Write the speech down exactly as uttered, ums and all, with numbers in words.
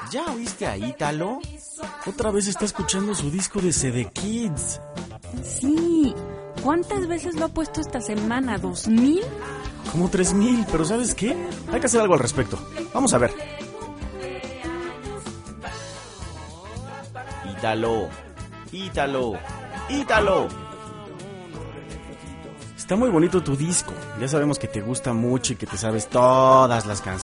¿Ya oíste a Ítalo? Otra vez está escuchando su disco de C D Kids. Sí. ¿Cuántas veces lo ha puesto esta semana? ¿Dos mil? Como tres mil, pero ¿sabes qué? Hay que hacer algo al respecto. Vamos a ver. Ítalo, Ítalo, Ítalo. Está muy bonito tu disco. Ya sabemos que te gusta mucho y que te sabes todas las canciones.